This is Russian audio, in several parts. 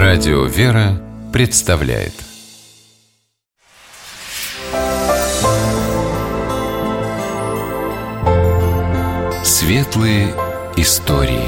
Радио «Вера» представляет Светлые истории.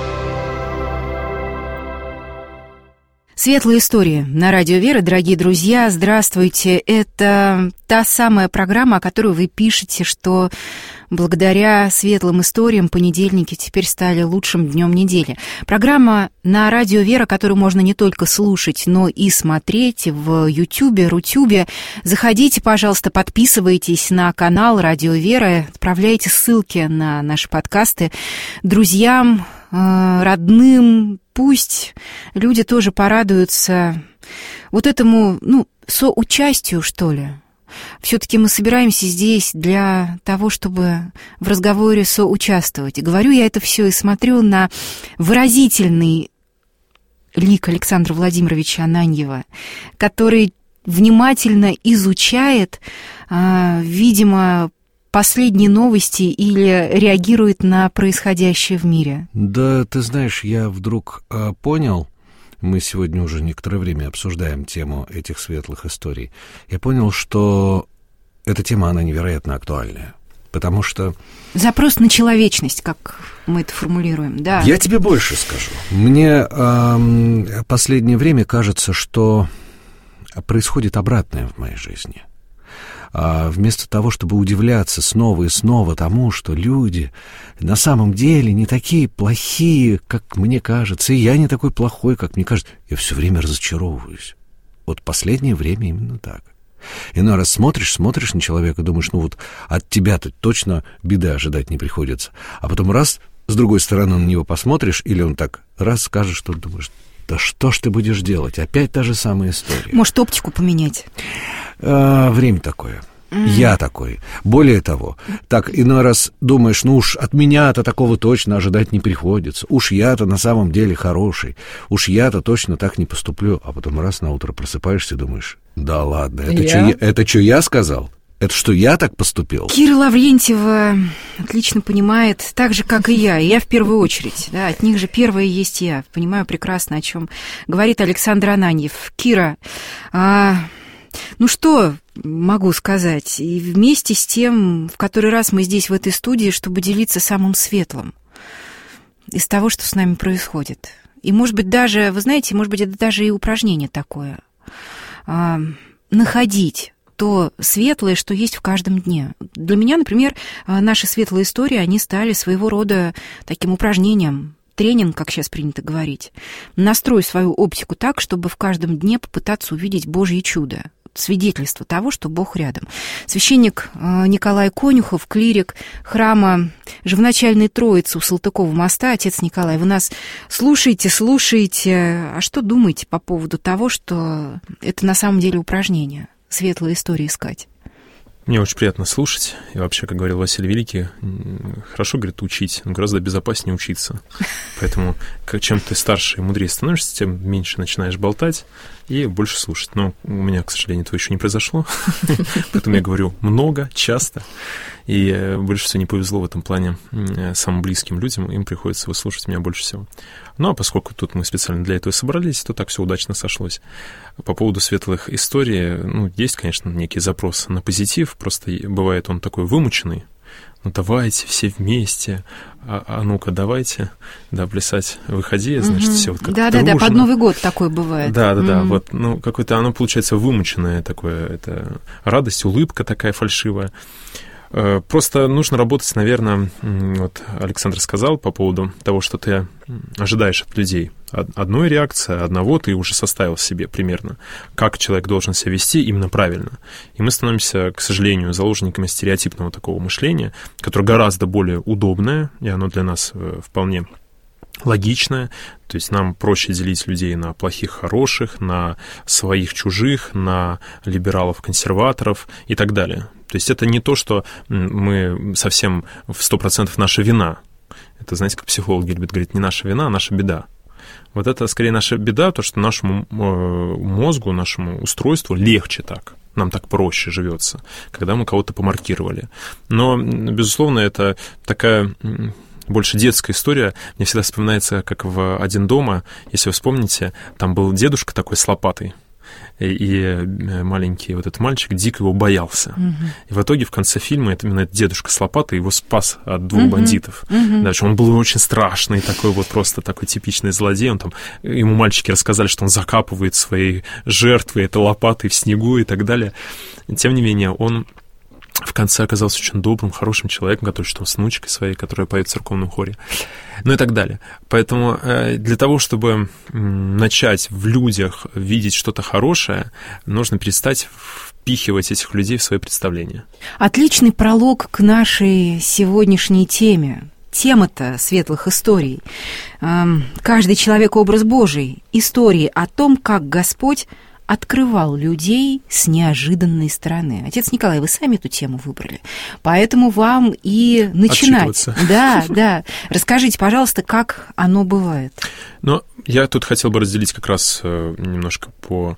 Светлые истории на Радио «Вера». Дорогие друзья, здравствуйте. Это та самая программа, о которой вы пишете, что благодаря светлым историям понедельники теперь стали лучшим днем недели. Программа на Радио «Вера», которую можно не только слушать, но и смотреть в Ютьюбе, Рутюбе. Заходите, пожалуйста, подписывайтесь на канал Радио «Вера, отправляйте ссылки на наши подкасты друзьям, родным. Пусть люди тоже порадуются вот этому, соучастию, что ли. Все-таки мы собираемся здесь для того, чтобы в разговоре соучаствовать. И говорю я это все и смотрю на выразительный лик Александра Владимировича Ананьева, который внимательно изучает, видимо, последние новости или реагирует на происходящее в мире. Да, ты знаешь, я вдруг понял, мы сегодня уже некоторое время обсуждаем тему этих светлых историй, я понял, что эта тема, она невероятно актуальная, потому что... Запрос на человечность, как мы это формулируем, да. Я тебе больше скажу. Мне последнее время кажется, что происходит обратное в моей жизни. Вместо того, чтобы удивляться снова и снова тому, что люди на самом деле не такие плохие, как мне кажется, и я не такой плохой, как мне кажется, я все время разочаровываюсь. Вот последнее время именно так. Иной раз смотришь на человека, думаешь, от тебя-то точно беды ожидать не приходится. А потом раз, с другой стороны на него посмотришь, или он так раз скажет, что думаешь, да что ж ты будешь делать? Опять та же самая история. Может, оптику поменять? Время такое. Я такой. Более того, так иной раз думаешь, уж от меня-то такого точно ожидать не приходится. Уж я-то на самом деле хороший. Уж я-то точно так не поступлю. А потом раз на утро просыпаешься и думаешь, да ладно, это что я сказал? Это что, я так поступил? Кира Лаврентьева отлично понимает, так же, как и я в первую очередь. Да, от них же первое есть я. Понимаю прекрасно, о чем говорит Александр Ананьев. Кира, что могу сказать? И вместе с тем, в который раз мы здесь, в этой студии, чтобы делиться самым светлым из того, что с нами происходит. И, может быть, даже, вы знаете, может быть, это даже и упражнение такое. Находить то светлое, что есть в каждом дне. Для меня, например, наши светлые истории, они стали своего рода таким упражнением, тренинг, как сейчас принято говорить. Настрой свою оптику так, чтобы в каждом дне попытаться увидеть Божье чудо, свидетельство того, что Бог рядом. Священник Николай Конюхов, клирик храма Живоначальной Троицы у Салтыкова моста. Отец Николай, вы нас слушаете, а что думаете по поводу того, что это на самом деле упражнение? Светлые истории искать. Мне очень приятно слушать. И вообще, как говорил Василий Великий, хорошо, говорит, учить, но гораздо безопаснее учиться. Поэтому, чем ты старше и мудрее становишься, тем меньше начинаешь болтать и больше слушать. Но у меня, к сожалению, этого еще не произошло. Поэтому я говорю много, часто. И больше всего не повезло в этом плане самым близким людям. Им приходится выслушать меня больше всего. Ну, а поскольку тут мы специально для этого собрались, то так все удачно сошлось. По поводу светлых историй, есть, конечно, некий запрос на позитив. Просто бывает он такой вымученный. Давайте все вместе, ну-ка давайте, плясать, выходи, значит, все вот как-то Да, под Новый год такое бывает. Да, какое-то оно получается вымученное такое, это радость, улыбка такая фальшивая. Просто нужно работать, наверное, вот Александр сказал по поводу того, что ты ожидаешь от людей. Одной реакции, одного ты уже составил себе примерно, как человек должен себя вести именно правильно. И мы становимся, к сожалению, заложниками стереотипного такого мышления, которое гораздо более удобное, и оно для нас вполне логичное. То есть нам проще делить людей на плохих, хороших, на своих, чужих, на либералов, консерваторов и так далее. То есть это не то, что мы совсем в 100% наша вина. Это, знаете, как психологи любят говорить, не наша вина, а наша беда. Вот это скорее наша беда, то, что нашему мозгу, нашему устройству легче так. Нам так проще живется, когда мы кого-то помаркировали. Но, безусловно, это такая больше детская история. Мне всегда вспоминается, как в «Один дома», если вы вспомните, там был дедушка такой с лопатой, и маленький вот этот мальчик дико его боялся. И в итоге в конце фильма именно этот дедушка с лопатой его спас от двух бандитов. Дальше он был очень страшный, такой вот просто такой типичный злодей. Ему мальчики рассказали, что он закапывает свои жертвы этой лопатой в снегу и так далее. Тем не менее, он в конце оказался очень добрым, хорошим человеком, который что с внучкой своей, которая поет в церковном хоре, ну и так далее. Поэтому для того, чтобы начать в людях видеть что-то хорошее, нужно перестать впихивать этих людей в свои представления. Отличный пролог к нашей сегодняшней теме. Тема-то светлых историй. Каждый человек — образ Божий. Истории о том, как Господь открывал людей с неожиданной стороны. Отец Николай, вы сами эту тему выбрали, поэтому вам и начинать. Да. Расскажите, пожалуйста, как оно бывает. Но я тут хотел бы разделить как раз немножко по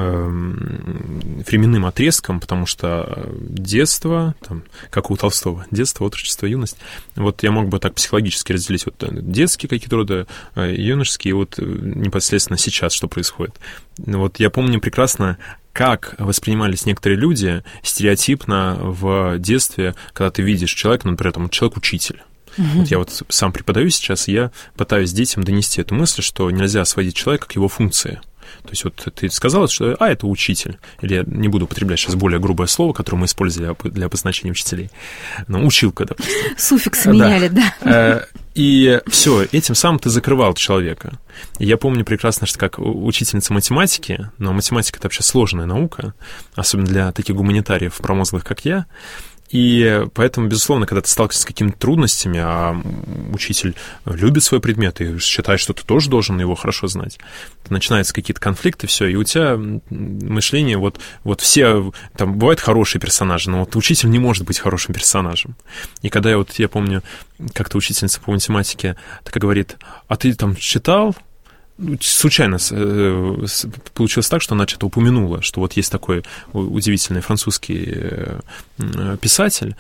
временным отрезкам, потому что детство, там, как у Толстого, детство, отрочество, юность, вот я мог бы так психологически разделить вот детские какие-то роды, юношеские, и вот непосредственно сейчас что происходит. Вот я помню прекрасно, как воспринимались некоторые люди стереотипно в детстве, когда ты видишь человека, например, там, человек-учитель. Вот я вот сам преподаю сейчас, и я пытаюсь детям донести эту мысль, что нельзя сводить человека к его функции. То есть вот ты сказала, что это учитель, или я не буду употреблять сейчас более грубое слово, которое мы использовали для обозначения учителей, но училка, допустим. Суффикс меняли, да. И все, этим самым ты закрывал человека. И я помню прекрасно, что как учительница математики, но математика — это вообще сложная наука, особенно для таких гуманитариев промозглых, как я. И поэтому, безусловно, когда ты сталкиваешься с какими-то трудностями, а учитель любит свой предмет и считает, что ты тоже должен его хорошо знать, начинаются какие-то конфликты, все, и у тебя мышление, вот все, там бывают хорошие персонажи, но вот учитель не может быть хорошим персонажем. И когда я помню, как-то учительница по математике такая говорит: а ты там читал? Случайно получилось так, что она что-то упомянула, что вот есть такой удивительный французский писатель,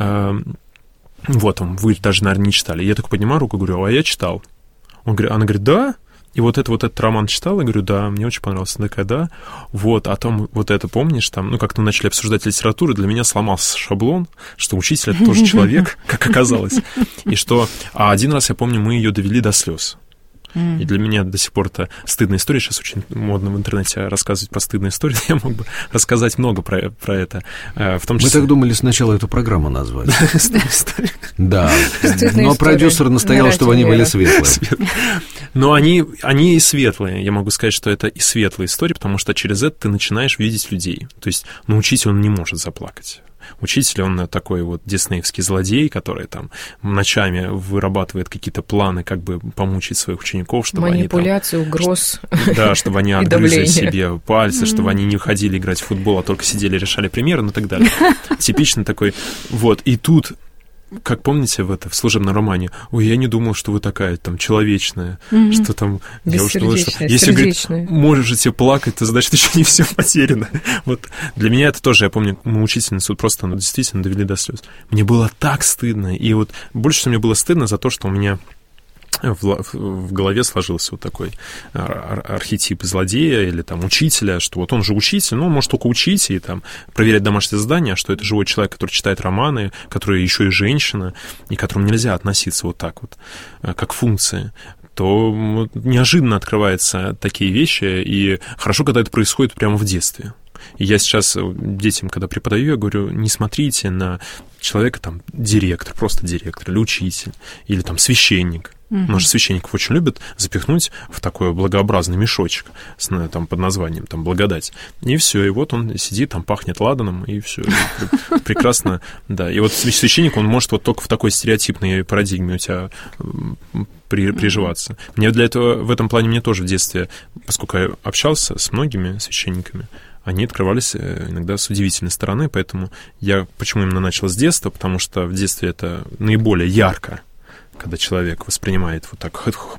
вот он, вы даже, наверное, не читали. Я так поднимаю руку и говорю: а я читал. Она говорит: да? И вот этот роман читал? Я говорю: да, мне очень понравился. Она такая: да, вот, а там вот это помнишь, там, ну, как-то мы начали обсуждать литературу, для меня сломался шаблон, что учитель — это тоже человек, как оказалось, и что, а один раз, я помню, мы ее довели до слез. И для меня до сих пор это стыдная история. Сейчас очень модно в интернете рассказывать про стыдные истории. Я мог бы рассказать много про это. В том числе... Мы так думали сначала эту программу назвать. Да. Но продюсер настоял, чтобы они были светлые. Но они и светлые. Я могу сказать, что это и светлые истории, потому что через это ты начинаешь видеть людей. То есть, учитель, он не может заплакать. Учитель, он такой вот диснеевский злодей, который там ночами вырабатывает какие-то планы, как бы помучить своих учеников, чтобы манипуляции, они там, угроз. Да, чтобы они отгрызли себе пальцы, чтобы они не ходили играть в футбол, а только сидели, решали примеры, ну и так далее. Типичный такой. Вот, и тут... Как помните в служебном романе: ой, я не думал, что вы такая там человечная, что там... Я уж думал, что если, говорит, можете плакать, то значит еще не все потеряно. Вот для меня это тоже, я помню, мы учительницу просто действительно довели до слез. Мне было так стыдно, и вот больше всего мне было стыдно за то, что у меня в голове сложился вот такой архетип злодея или там учителя, что вот он же учитель, но он может только учить и там проверять домашнее задание, что это живой человек, который читает романы, который еще и женщина, и к которому нельзя относиться вот так вот, как функции, то неожиданно открываются такие вещи, и хорошо, когда это происходит прямо в детстве. И я сейчас детям, когда преподаю, я говорю: не смотрите на человека, там, директор, просто директор, или учитель, или там священник. Потому что священников очень любят запихнуть в такой благообразный мешочек там, под названием там, «Благодать». И все, и вот он сидит, там пахнет ладаном, и все. Прекрасно, да. И вот священник, он может вот только в такой стереотипной парадигме у тебя приживаться. Мне для этого, в этом плане, мне тоже в детстве, поскольку я общался с многими священниками, они открывались иногда с удивительной стороны, поэтому я почему именно начал с детства, потому что в детстве это наиболее ярко, когда человек воспринимает вот так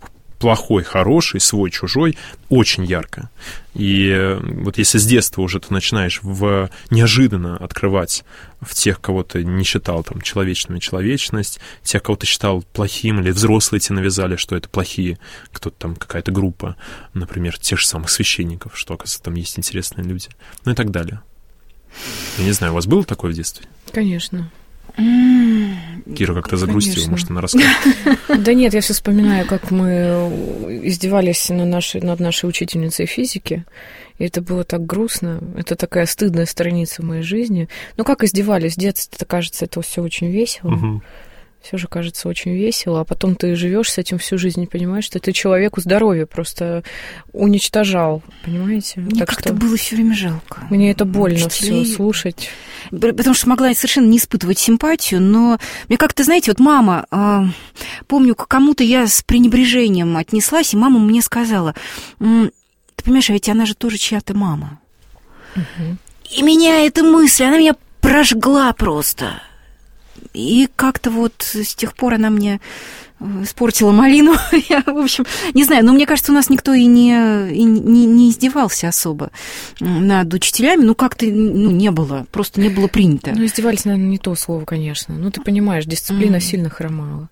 плохой, хороший, свой, чужой очень ярко. И вот если с детства уже ты начинаешь неожиданно открывать в тех, кого ты не считал там человечными человечность, тех, кого ты считал плохим, или взрослые тебе навязали, что это плохие, кто-то там, какая-то группа, например, тех же самых священников, что, оказывается, там есть интересные люди, ну и так далее. Я не знаю, у вас было такое в детстве? Конечно. Кира как-то загрустила, конечно. Может, она расскажет. Да нет, я все вспоминаю, как мы издевались над нашей учительницей физики, и это было так грустно, это такая стыдная страница в моей жизни. Но как издевались? В детстве, кажется, это все очень весело. Все же кажется очень весело, а потом ты живешь с этим всю жизнь и понимаешь, что ты человеку здоровье просто уничтожал, понимаете? Мне так как-то что было все время жалко. Мне это больно все слушать. Потому что могла совершенно не испытывать симпатию, но мне как-то, знаете, вот мама, помню, к кому-то я с пренебрежением отнеслась, и мама мне сказала, ты понимаешь, а ведь она же тоже чья-то мама. И меня эта мысль, она меня прожгла просто. И как-то вот с тех пор она мне испортила малину. Я, в общем, не знаю, но мне кажется, у нас никто и не издевался особо над учителями. Ну, как-то не было, просто не было принято. Ну, издевались, наверное, не то слово, конечно. Ну, ты понимаешь, дисциплина сильно хромала.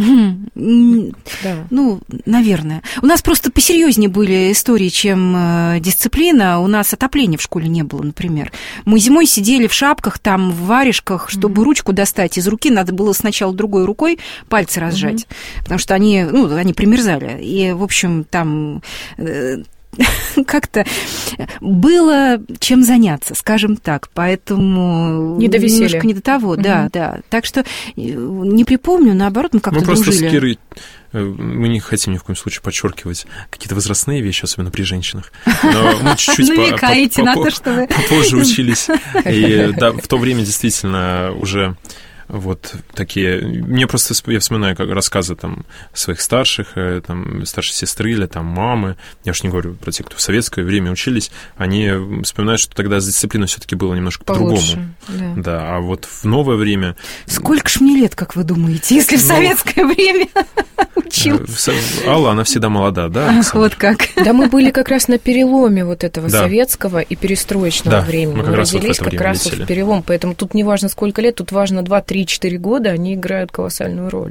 Да. Ну, наверное. У нас просто посерьезнее были истории, чем дисциплина. У нас отопления в школе не было, например. Мы зимой сидели в шапках, там, в варежках, чтобы ручку достать из руки, надо было сначала другой рукой пальцы разжать, потому что они примерзали. И, в общем, там... как-то было чем заняться, скажем так, поэтому не до веселья. Немножко не до того, да. Так что не припомню, наоборот, мы как-то дружили. Мы просто с Кирой, мы не хотим ни в коем случае подчеркивать какие-то возрастные вещи, особенно при женщинах, но мы чуть-чуть попозже учились, и в то время действительно уже... Вот такие... Мне просто... Я вспоминаю как рассказы там своих старших, там, старшей сестры или там мамы. Я уж не говорю про тех, кто в советское время учились. Они вспоминают, что тогда с дисциплиной все-таки было немножко по-другому. Да, а вот в новое время... Сколько ж мне лет, как вы думаете, если в советское время училась? Алла, она всегда молода, да? Вот как. Да, мы были как раз на переломе вот этого советского и перестроечного времени. Мы родились как раз в перелом, поэтому тут не важно, сколько лет, тут важно 2-3-4 года, они играют колоссальную роль.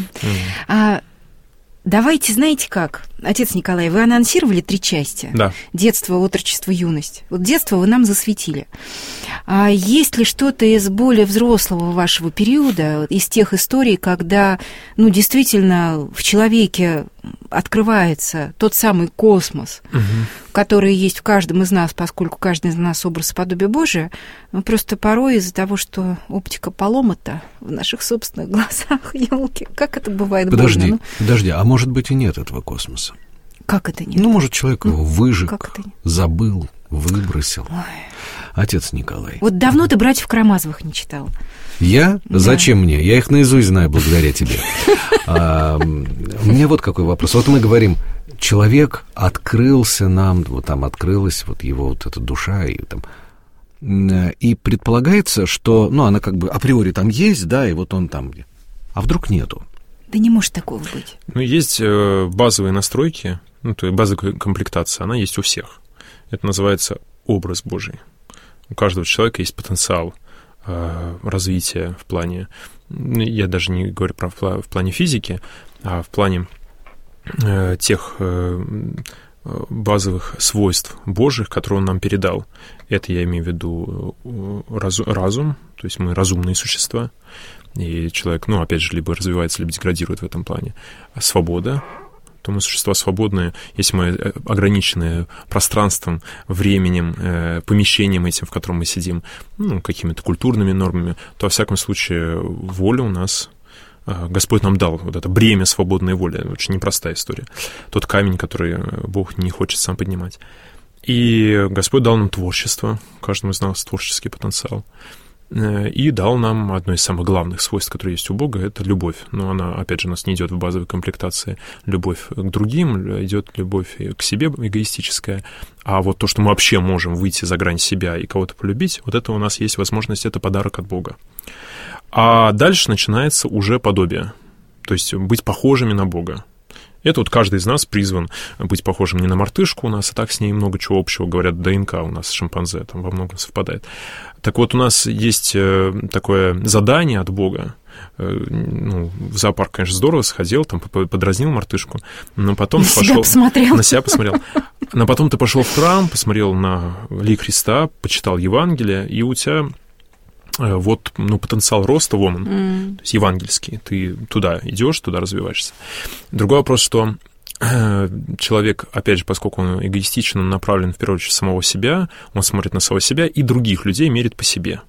Давайте, знаете как, отец Николай, вы анонсировали 3 части. Да. Детство, отрочество, юность. Вот детство вы нам засветили. А есть ли что-то из более взрослого вашего периода, из тех историй, когда, действительно, в человеке открывается тот самый космос, который есть в каждом из нас, поскольку каждый из нас образ и подобие Божие, но просто порой из-за того, что оптика поломата в наших собственных глазах, елки, как это бывает больно? Подожди, а может быть и нет этого космоса? Как это нет? Может, человек его выжег, забыл, выбросил. Ой. Отец Николай. Вот давно ты «Братьев Карамазовых» не читал? Я? Да. Зачем мне? Я их наизусть знаю благодаря тебе. У меня вот какой вопрос. Вот мы говорим, человек открылся нам, вот там открылась вот его вот эта душа, и предполагается, что, она как бы априори там есть, да, и вот он там. А вдруг нету? Да не может такого быть. Есть базовые настройки, то есть базовая комплектация, она есть у всех. Это называется образ Божий. У каждого человека есть потенциал развития в плане, я даже не говорю в плане физики, а в плане тех базовых свойств Божьих, которые Он нам передал. Это я имею в виду разум, то есть мы разумные существа, и человек, опять же, либо развивается, либо деградирует в этом плане. Свобода, то мы существа свободные, если мы ограничены пространством, временем, помещением этим, в котором мы сидим, какими-то культурными нормами, то, во всяком случае, воля у нас... Господь нам дал вот это бремя свободной воли. Очень непростая история. Тот камень, который Бог не хочет сам поднимать. И Господь дал нам творчество, каждому из нас творческий потенциал. И дал нам одно из самых главных свойств, которые есть у Бога, это любовь. Но она, опять же, у нас не идет в базовой комплектации. Любовь к другим, идет любовь к себе эгоистическая. А вот то, что мы вообще можем выйти за грань себя и кого-то полюбить, вот это у нас есть возможность, это подарок от Бога. А дальше начинается уже подобие. То есть быть похожими на Бога. Это вот каждый из нас призван быть похожим не на мартышку, у нас и так с ней много чего общего, говорят, ДНК у нас с шимпанзе там во многом совпадает. Так вот, у нас есть такое задание от Бога. В зоопарк, конечно, здорово сходил, там подразнил мартышку, но потом пошел... На себя посмотрел. Но потом ты пошел в храм, посмотрел на лик Христа, почитал Евангелие, и у тебя потенциал роста то есть евангельский. Ты туда идешь, туда развиваешься. Другой вопрос, что человек, опять же, поскольку он эгоистичен, он направлен в первую очередь в самого себя, он смотрит на самого себя и других людей мерит по себе.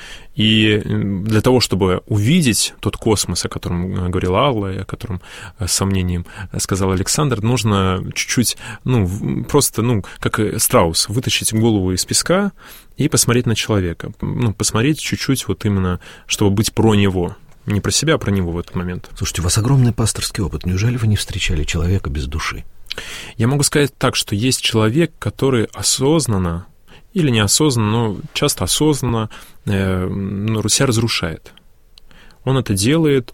И для того, чтобы увидеть тот космос, о котором говорила Алла, и о котором с сомнением сказал Александр, нужно чуть-чуть, просто, как страус, вытащить голову из песка и посмотреть на человека. Посмотреть чуть-чуть вот именно, чтобы быть про него. Не про себя, а про него в этот момент. Слушайте, у вас огромный пасторский опыт. Неужели вы не встречали человека без души? Я могу сказать так, что есть человек, который осознанно или неосознанно, но часто осознанно себя разрушает. Он это делает.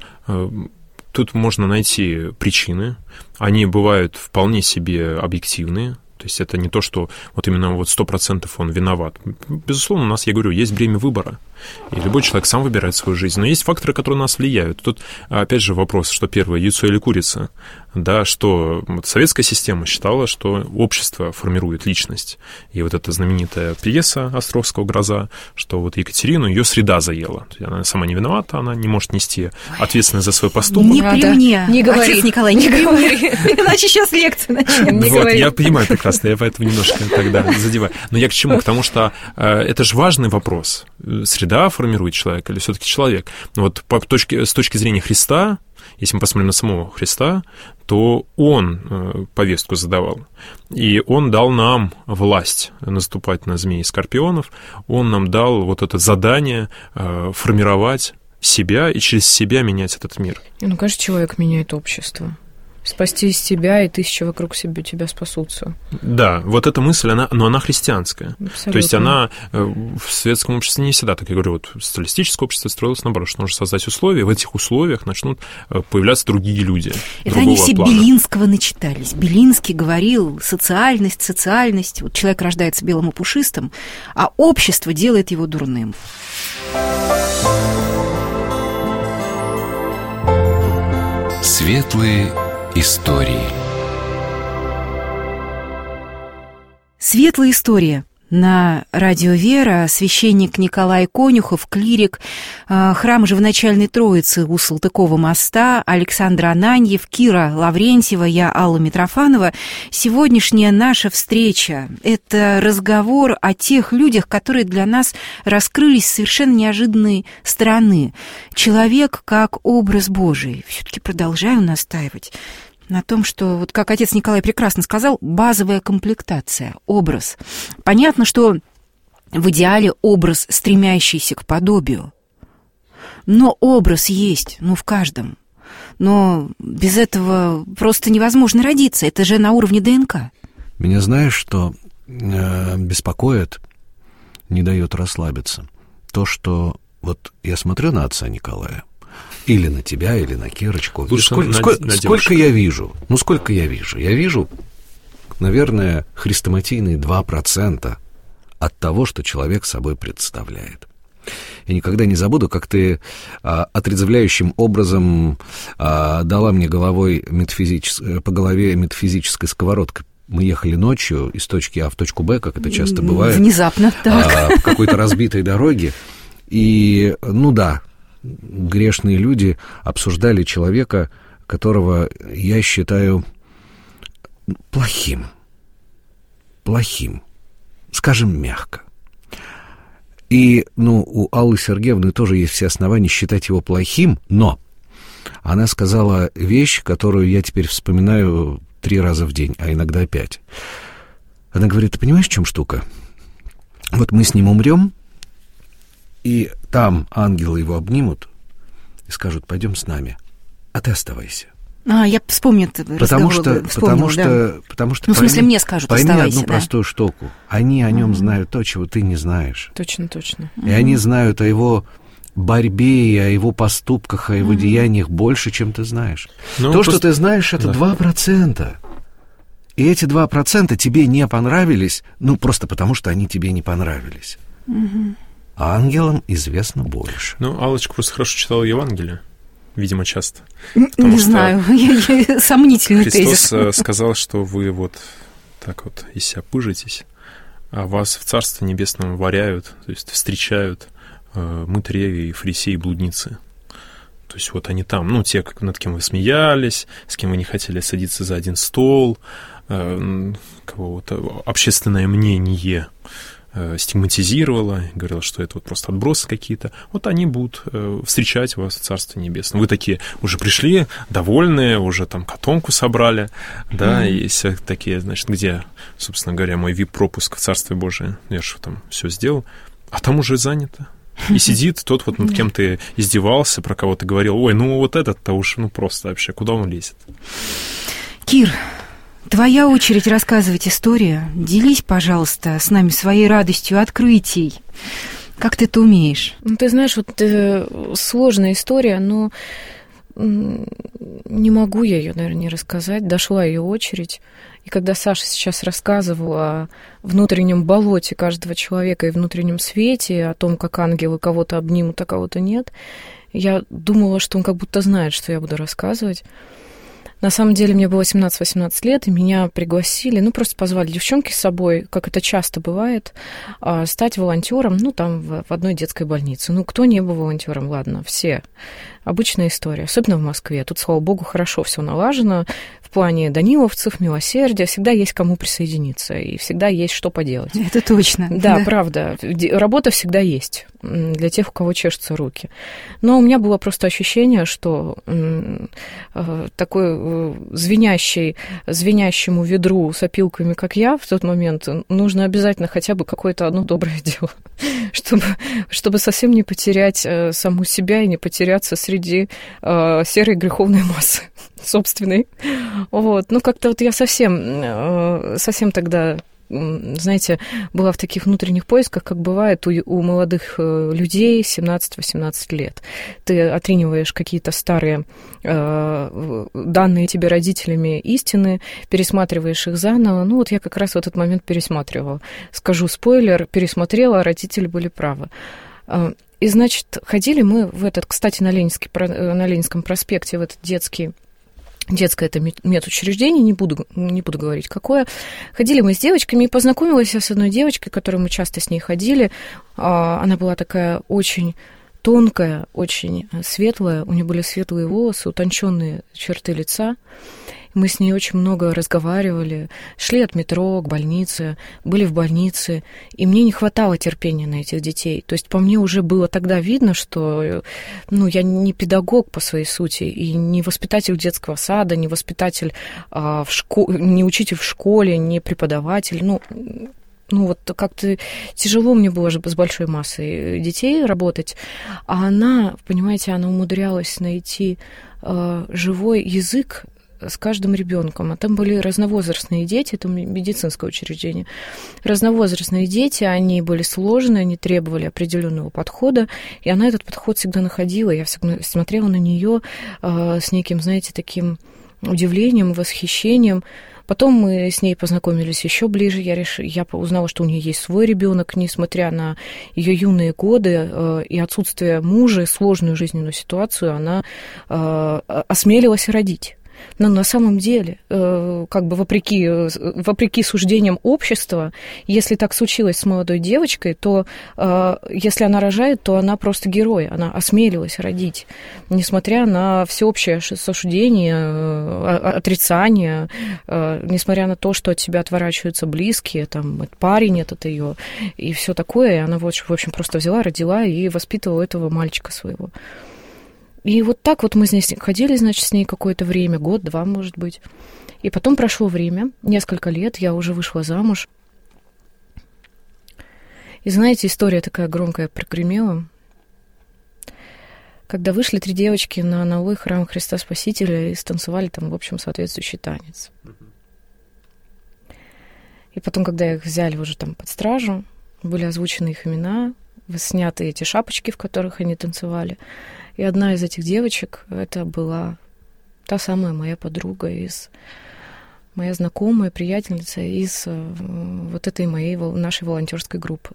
Тут можно найти причины. Они бывают вполне себе объективные. То есть это не то, что вот именно 100% он виноват. Безусловно, у нас, я говорю, есть время выбора. И любой человек сам выбирает свою жизнь. Но есть факторы, которые на нас влияют. Тут, опять же, вопрос, что первое, яйцо или курица. Да, что советская система считала, что общество формирует личность. И вот эта знаменитая пьеса Островского «Гроза», что вот Екатерину ее среда заела. Она сама не виновата, она не может нести ответственность за свой поступок. Не при мне, не говори, отец Николай, не говори. Иначе сейчас лекцию начнем. Вот, я понимаю прекрасно, я поэтому немножко тогда задеваю. Но я к чему? К тому, что это же важный вопрос. Среда формирует человека или все-таки человек? Вот с точки зрения Христа, если мы посмотрим на самого Христа, то Он повестку задавал. И Он дал нам власть наступать на змей и скорпионов. Он нам дал вот это задание формировать себя и через себя менять этот мир. Каждый человек меняет общество. Спасти из тебя, и тысячи вокруг тебя спасутся. Да, вот эта мысль, она христианская. Абсолютно. То есть она в светском обществе не всегда, так я говорю, социалистическое общество строилось наоборот, что нужно создать условия, в этих условиях начнут появляться другие люди. Это они все плана. Белинского начитались. Белинский говорил, социальность. Вот человек рождается белым и пушистым, а общество делает его дурным. Светлые истории. Светлая история. На радио «Вера» священник Николай Конюхов, клирик храма Живоначальной Троицы у Салтыкова моста, Александр Ананьев, Кира Лаврентьева, я Алла Митрофанова. Сегодняшняя наша встреча – это разговор о тех людях, которые для нас раскрылись с совершенно неожиданной стороны. Человек как образ Божий. Все-таки продолжаю настаивать на том, что, вот как отец Николай прекрасно сказал, базовая комплектация, образ. Понятно, что в идеале образ, стремящийся к подобию. Но образ есть, в каждом. Но без этого просто невозможно родиться. Это же на уровне ДНК. Меня знаешь, что беспокоит, не дает расслабиться? То, что вот я смотрю на отца Николая, или на тебя, или на Кирочку. Сколько я вижу? Сколько я вижу? Я вижу, наверное, хрестоматийные 2% от того, что человек собой представляет. Я никогда не забуду, как ты отрезвляющим образом дала мне по голове метафизической сковородкой. Мы ехали ночью из точки А в точку Б, как это часто бывает. Внезапно, так. По какой-то разбитой дороге. И, грешные люди обсуждали человека, которого я считаю плохим, скажем мягко. И, у Аллы Сергеевны тоже есть все основания считать его плохим, но она сказала вещь, которую я теперь вспоминаю 3 раза в день, а иногда 5. Она говорит: ты понимаешь, в чем штука? Вот мы с ним умрем, и там ангелы его обнимут и скажут: пойдем с нами, а ты оставайся. Я вспомню этот разговор. Потому что в смысле, мне скажут: оставайся. Пойми одну простую штуку. Они о нем знают то, чего ты не знаешь. Точно. И они знают о его борьбе и о его поступках, о его деяниях больше, чем ты знаешь. Ну, То, что ты знаешь, это 2%. И эти 2% тебе не понравились, просто потому, что они тебе не понравились. А ангелам известно больше. Аллочка просто хорошо читала Евангелие. Видимо, часто. Не знаю, сомнительный тезис. Христос сказал, что вы вот так вот из себя пыжитесь, а вас в Царстве Небесном варяют, то есть встречают мытари и фарисеи, блудницы. То есть вот они там, те, над кем вы смеялись, с кем вы не хотели садиться за один стол, кого-то общественное мнение стигматизировало, говорило, что это вот просто отбросы какие-то. Вот они будут встречать вас в Царстве Небесном. Вы такие уже пришли, довольные, уже там котомку собрали, да, и все такие, значит, где, собственно говоря, мой VIP-пропуск в Царствие Божие? Я же там все сделал, а там уже занято. И сидит тот, вот над кем ты издевался, про кого ты говорил, ой, вот этот-то уж, просто вообще, куда он лезет? Кир, твоя очередь рассказывать историю. Делись, пожалуйста, с нами своей радостью открытий. Как ты это умеешь? Ты знаешь, сложная история, но не могу я ее, наверное, не рассказать. Дошла ее очередь. И когда Саша сейчас рассказывал о внутреннем болоте каждого человека и внутреннем свете, о том, как ангелы кого-то обнимут, а кого-то нет, я думала, что он как будто знает, что я буду рассказывать. На самом деле мне было 17-18 лет, и меня пригласили, просто позвали девчонки с собой, как это часто бывает, стать волонтером, там в одной детской больнице. Кто не был волонтером, ладно, все. Обычная история, особенно в Москве. Тут, слава богу, хорошо все налажено. В плане даниловцев, милосердия, всегда есть кому присоединиться, и всегда есть что поделать. Это точно. Да, правда. Работа всегда есть для тех, у кого чешутся руки. Но у меня было просто ощущение, что такой звенящему ведру с опилками, как я в тот момент, нужно обязательно хотя бы какое-то одно доброе дело, чтобы совсем не потерять саму себя и не потеряться среди серой греховной массы собственной. Как-то я совсем тогда, знаете, была в таких внутренних поисках, как бывает у молодых людей 17-18 лет. Ты отриниваешь какие-то старые данные тебе родителями истины, пересматриваешь их заново. Я как раз в этот момент пересматривала. Скажу спойлер, пересмотрела, родители были правы. И, значит, ходили мы в этот, кстати, на Ленинском проспекте, в этот детское это медучреждение, не буду говорить какое. Ходили мы с девочками, и познакомилась я с одной девочкой, которой мы часто с ней ходили. Она была такая очень тонкая, очень светлая, у нее были светлые волосы, утонченные черты лица. Мы с ней очень много разговаривали, шли от метро к больнице, были в больнице, и мне не хватало терпения на этих детей. То есть по мне уже было тогда видно, что я не педагог по своей сути, и не воспитатель детского сада, не воспитатель не учитель в школе, не преподаватель. Как-то тяжело мне было с большой массой детей работать, а она, понимаете, она умудрялась найти живой язык с каждым ребенком. А там были разновозрастные дети, это медицинское учреждение. Разновозрастные дети, они были сложные, они требовали определенного подхода, и она этот подход всегда находила. Я всегда смотрела на нее с неким, знаете, таким удивлением, восхищением. Потом мы с ней познакомились еще ближе. Я узнала, что у нее есть свой ребенок, несмотря на ее юные годы и отсутствие мужа, сложную жизненную ситуацию, она осмелилась родить. Но на самом деле, вопреки суждениям общества, если так случилось с молодой девочкой, то если она рожает, то она просто герой, она осмелилась родить, несмотря на всеобщее осуждение, отрицание, несмотря на то, что от тебя отворачиваются близкие, там, парень этот ее, и все такое, и она, в общем, просто взяла, родила и воспитывала этого мальчика своего. И вот так вот мы с ней ходили, значит, с ней какое-то время, год-два, может быть. И потом прошло время, несколько лет, я уже вышла замуж. И знаете, история такая громкая прогремела. Когда вышли 3 девочки на новый храм Христа Спасителя и станцевали там, в общем, соответствующий танец. И потом, когда их взяли уже там под стражу, были озвучены их имена, сняты эти шапочки, в которых они танцевали. И одна из этих девочек, это была та самая моя подруга моя знакомая, приятельница из вот этой нашей волонтерской группы.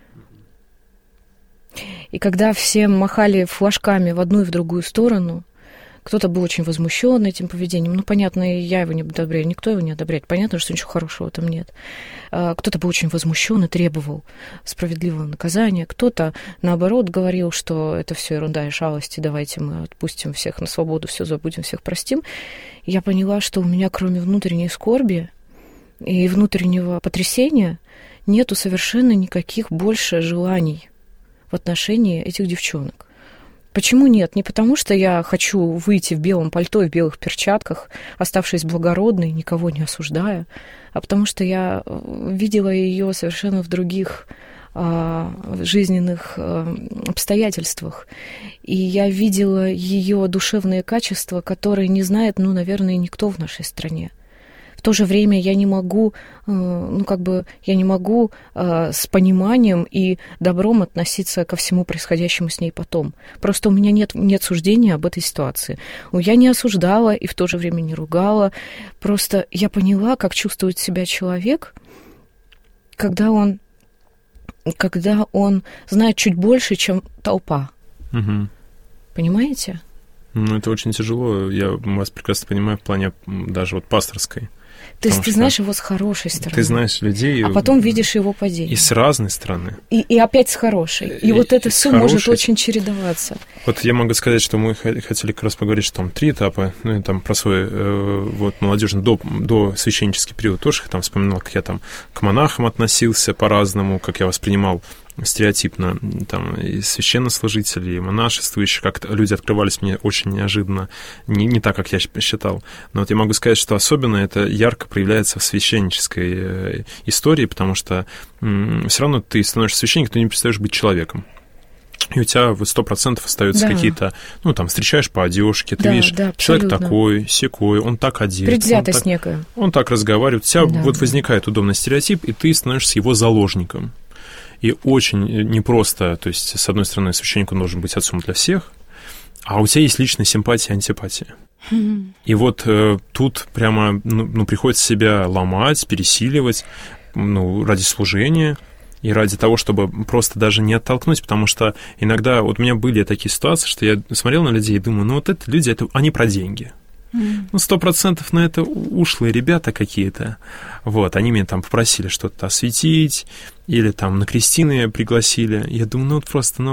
И когда все махали флажками в одну и в другую сторону, кто-то был очень возмущен этим поведением. Ну, понятно, и я его не одобряю, никто его не одобряет. Понятно, что ничего хорошего там нет. Кто-то был очень возмущен и требовал справедливого наказания. Кто-то, наоборот, говорил, что это все ерунда и шалости, давайте мы отпустим всех на свободу, все забудем, всех простим. И я поняла, что у меня, кроме внутренней скорби и внутреннего потрясения, нету совершенно никаких больше желаний в отношении этих девчонок. Почему нет? Не потому, что я хочу выйти в белом пальто и в белых перчатках, оставшись благородной, никого не осуждая, а потому что я видела ее совершенно в других жизненных обстоятельствах. И я видела ее душевные качества, которые не знает, наверное, никто в нашей стране. В то же время я не могу, с пониманием и добром относиться ко всему происходящему с ней потом. Просто у меня нет суждения об этой ситуации. Я не осуждала и в то же время не ругала. Просто я поняла, как чувствует себя человек, когда он знает чуть больше, чем толпа. Угу. Понимаете? Это очень тяжело. Я вас прекрасно понимаю в плане даже пасторской. То есть ты знаешь его с хорошей стороны. Ты знаешь людей. А потом видишь его падение. И с разной стороны. И опять с хорошей. И вот это все может очень чередоваться. Вот я могу сказать, что мы хотели как раз поговорить, что там 3 этапа, про свой молодежный до священнический период тоже там вспоминал, как я там к монахам относился по-разному, как я воспринимал стереотипно там и священнослужители, и монашествующие, как люди открывались мне очень неожиданно, не так, как я считал. Но я могу сказать, что особенно это ярко проявляется в священнической истории, потому что все равно ты становишься священником, ты не перестаешь быть человеком. И у тебя 100% остаются какие-то, встречаешь по одежке, ты видишь, человек такой, сякой, он так одет. Предвзятость некая. Он так разговаривает. У тебя возникает удобный стереотип, и ты становишься его заложником. И очень непросто, то есть, с одной стороны, священник должен быть отцом для всех, а у тебя есть личная симпатия и антипатия. И тут прямо приходится себя ломать, пересиливать ради служения и ради того, чтобы просто даже не оттолкнуть, потому что иногда у меня были такие ситуации, что я смотрел на людей и думаю, эти люди, они про деньги. 100% на это ушлые ребята какие-то. Они меня там попросили что-то осветить, или там на крестины пригласили. Я думаю,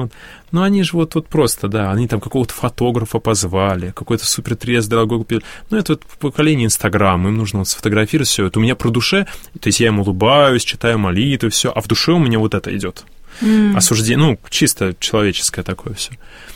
они же просто, они там какого-то фотографа позвали, какой-то супертрез дорогой купили. Это поколение Инстаграм, им нужно сфотографировать все это. У меня про душе, то есть я им улыбаюсь, читаю молитвы, все, а в душе у меня это идет. Осуждение, чисто человеческое такое все.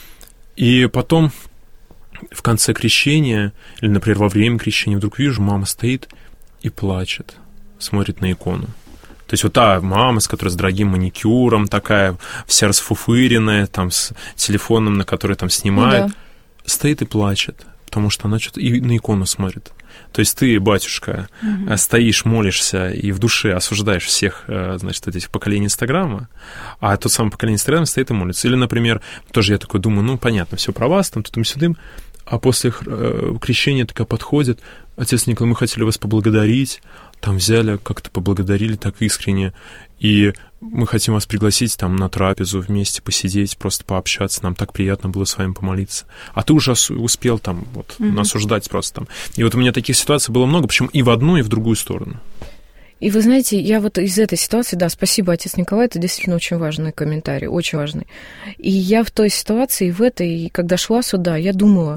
И потом в конце крещения, или, например, во время крещения, вдруг вижу, мама стоит и плачет, смотрит на икону. То есть та мама, с которой с дорогим маникюром, такая вся расфуфыренная, там, с телефоном, на который там снимает, стоит и плачет, потому что она что-то и на икону смотрит. То есть ты, батюшка, стоишь, молишься и в душе осуждаешь всех, этих поколений Инстаграма, а тот самый поколение Инстаграма стоит и молится. Или, например, тоже я такой думаю, понятно, все про вас, там, тудым-сюдым, а после крещения такая подходит, отец Николай, мы хотели вас поблагодарить, там взяли, как-то поблагодарили так искренне, и мы хотим вас пригласить там на трапезу вместе посидеть, просто пообщаться, нам так приятно было с вами помолиться. А ты уже успел там осуждать просто там. И у меня таких ситуаций было много, причем и в одну, и в другую сторону. И вы знаете, я из этой ситуации, спасибо, отец Николай, это действительно очень важный комментарий, очень важный. И я в той ситуации, в этой, когда шла сюда, я думала,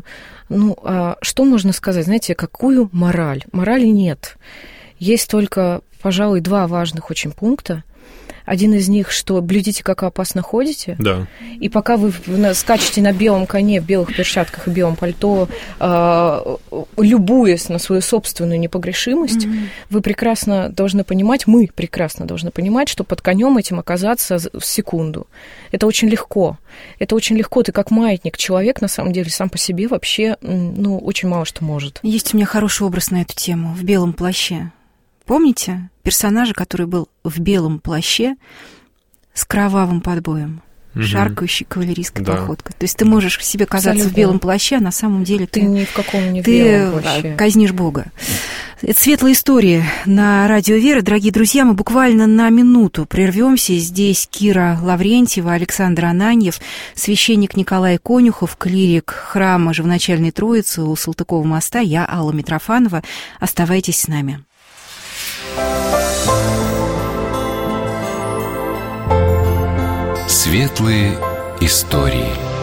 что можно сказать, знаете, какую мораль? Морали нет. Есть только, пожалуй, 2 важных очень пункта. Один из них, что блюдите, как опасно ходите. Да. И пока вы скачете на белом коне, в белых перчатках и белом пальто, любуясь на свою собственную непогрешимость, вы прекрасно должны понимать, мы прекрасно должны понимать, что под конем этим оказаться в секунду. Это очень легко. Это очень легко. Ты как маятник. Человек, на самом деле, сам по себе вообще, очень мало что может. Есть у меня хороший образ на эту тему. В белом плаще. Помните персонажа, который был в белом плаще с кровавым подбоем? шаркающей кавалерийской походкой. То есть ты можешь себе казаться в белом плаще, а на самом деле ты ни в каком не в белом плаще. Казнишь Бога. Это «Светлая история» на радио «Вера». Дорогие друзья, мы буквально на минуту прервемся. Здесь Кира Лаврентьева, Александр Ананьев, священник Николай Конюхов, клирик храма Живоначальной Троицы у Салтыкова моста. Я Алла Митрофанова. Оставайтесь с нами. Светлые истории.